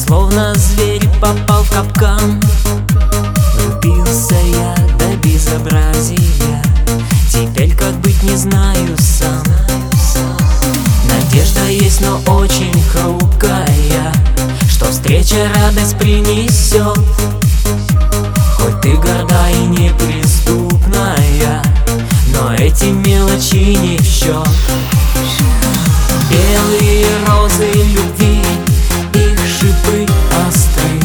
словно зверь попал в капкан. Влюбился я до безобразия, теперь как быть не знаю сам. Надежда есть, но очень хрупкая, что встреча радость принесет. Хоть ты горда и неприступная, но эти мелочи не в счет. Белые розы любви, их шипы остры,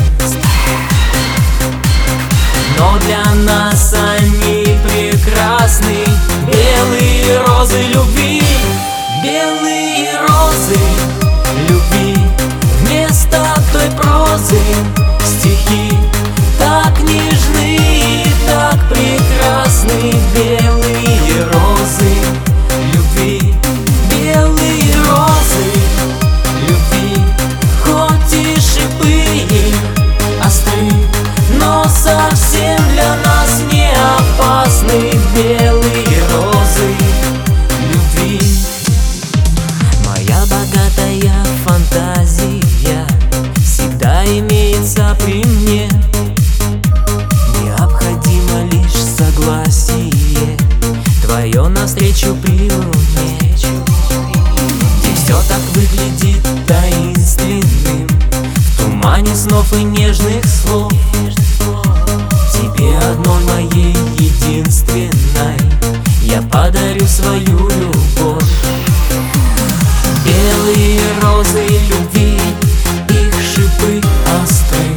но для нас они прекрасны. Белые розы любви, белые розы любви, вместо той прозы стихи так нежны и так прекрасны. Белые розы любви, белые розы любви, хоть и шипы их остры, но совсем для нас не опасны. Белые розы любви. Моя богатая фантазия всегда имеется при мне. Необходимо лишь согласие твое навстречу при луне, где все так выглядит таинственным в тумане снов и нежных слов. Тебе одной моей единственной я подарю свою любовь. Белые розы любви, их шипы остры,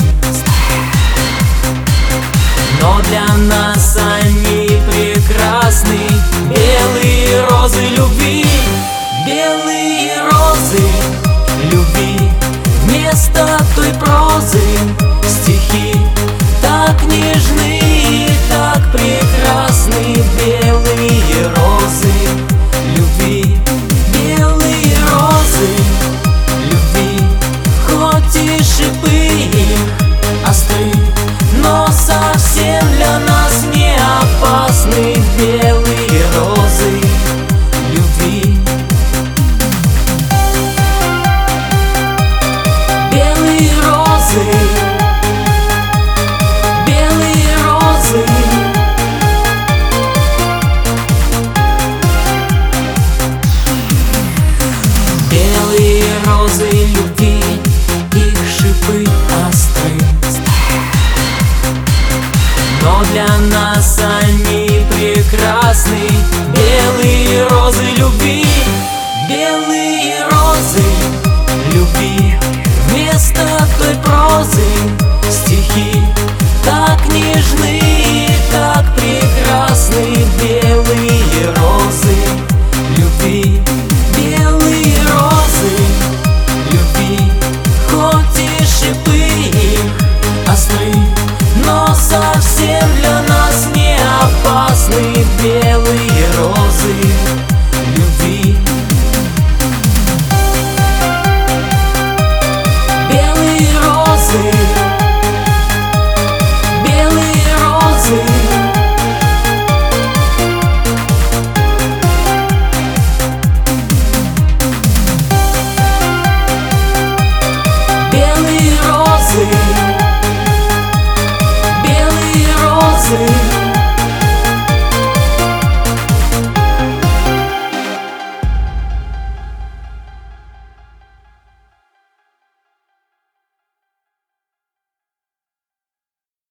но для нас они прекрасны. Белые розы любви, белые розы любви, вместо той прозы стихи так нежны и так прекрасны. Белые розы любви, белые розы любви, хоть и шипы их остры, но совсем для нас не опасны. Белые розы любви. Белые розы, белые розы, белые розы любви, их шипы остры, но для нас они прекрасны. Белые розы любви, белые розы любви, вместо той прозы стихи так нежны и так прекрасны. Белые розы любви.